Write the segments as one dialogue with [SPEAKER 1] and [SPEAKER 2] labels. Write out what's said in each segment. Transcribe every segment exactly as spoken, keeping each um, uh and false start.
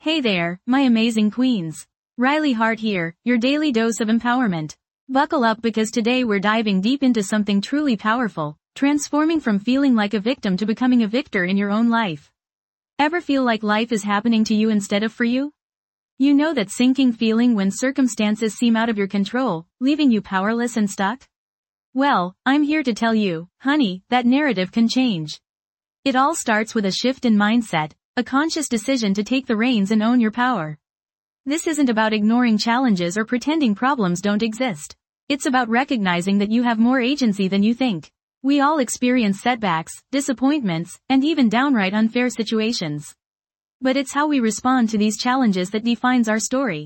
[SPEAKER 1] Hey there, my amazing queens. Riley Hart here, your daily dose of empowerment. Buckle up because today we're diving deep into something truly powerful, transforming from feeling like a victim to becoming a victor in your own life. Ever feel like life is happening to you instead of for you? You know that sinking feeling when circumstances seem out of your control, leaving you powerless and stuck? Well, I'm here to tell you, honey, that narrative can change. It all starts with a shift in mindset, a conscious decision to take the reins and own your power. This isn't about ignoring challenges or pretending problems don't exist. It's about recognizing that you have more agency than you think. We all experience setbacks, disappointments, and even downright unfair situations. But it's how we respond to these challenges that defines our story.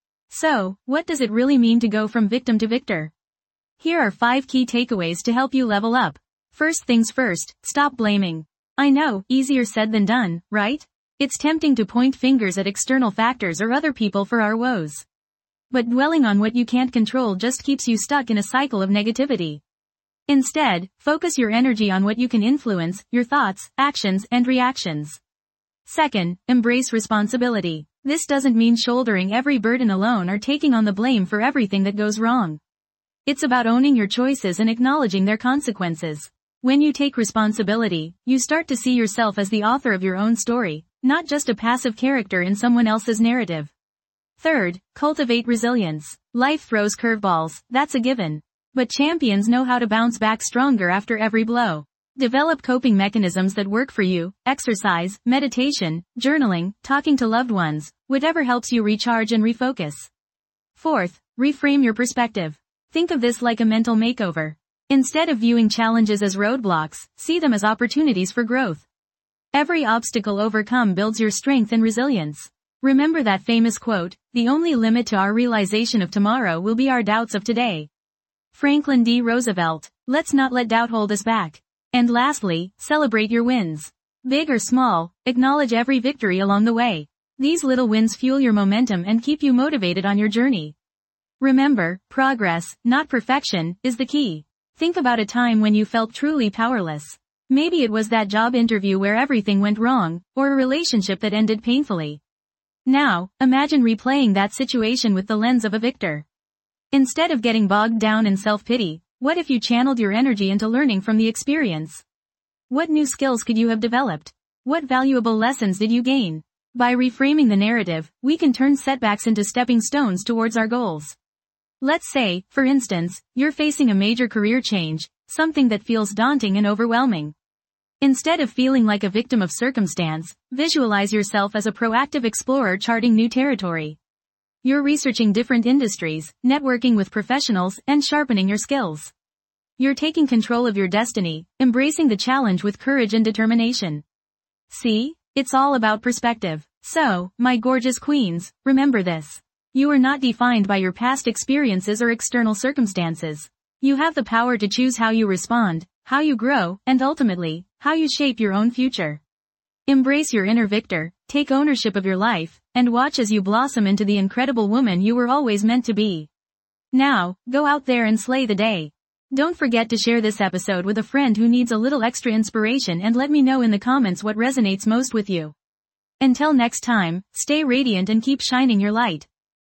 [SPEAKER 1] So, what does it really mean to go from victim to victor? Here are five key takeaways to help you level up. First things first, stop blaming. I know, easier said than done, right? It's tempting to point fingers at external factors or other people for our woes. But dwelling on what you can't control just keeps you stuck in a cycle of negativity. Instead, focus your energy on what you can influence, your thoughts, actions, and reactions. Second, embrace responsibility. This doesn't mean shouldering every burden alone or taking on the blame for everything that goes wrong. It's about owning your choices and acknowledging their consequences. When you take responsibility, you start to see yourself as the author of your own story, not just a passive character in someone else's narrative. Third, cultivate resilience. Life throws curveballs, that's a given. But champions know how to bounce back stronger after every blow. Develop coping mechanisms that work for you: exercise, meditation, journaling, talking to loved ones, whatever helps you recharge and refocus. Fourth, reframe your perspective. Think of this like a mental makeover. Instead of viewing challenges as roadblocks, see them as opportunities for growth. Every obstacle overcome builds your strength and resilience. Remember that famous quote, "The only limit to our realization of tomorrow will be our doubts of today." Franklin D. Roosevelt. Let's not let doubt hold us back. And lastly, celebrate your wins. Big or small, acknowledge every victory along the way. These little wins fuel your momentum and keep you motivated on your journey. Remember, progress, not perfection, is the key. Think about a time when you felt truly powerless. Maybe it was that job interview where everything went wrong, or a relationship that ended painfully. Now, imagine replaying that situation with the lens of a victor. Instead of getting bogged down in self-pity, what if you channeled your energy into learning from the experience? What new skills could you have developed? What valuable lessons did you gain? By reframing the narrative, we can turn setbacks into stepping stones towards our goals. Let's say, for instance, you're facing a major career change, something that feels daunting and overwhelming. Instead of feeling like a victim of circumstance, visualize yourself as a proactive explorer charting new territory. You're researching different industries, networking with professionals, and sharpening your skills. You're taking control of your destiny, embracing the challenge with courage and determination. See? It's all about perspective. So, my gorgeous queens, remember this. You are not defined by your past experiences or external circumstances. You have the power to choose how you respond, how you grow, and ultimately, how you shape your own future. Embrace your inner victor, take ownership of your life, and watch as you blossom into the incredible woman you were always meant to be. Now, go out there and slay the day. Don't forget to share this episode with a friend who needs a little extra inspiration and let me know in the comments what resonates most with you. Until next time, stay radiant and keep shining your light.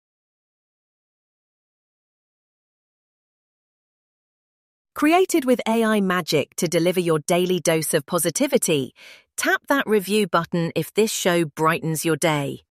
[SPEAKER 2] Created with A I magic to deliver your daily dose of positivity, tap that review button if this show brightens your day.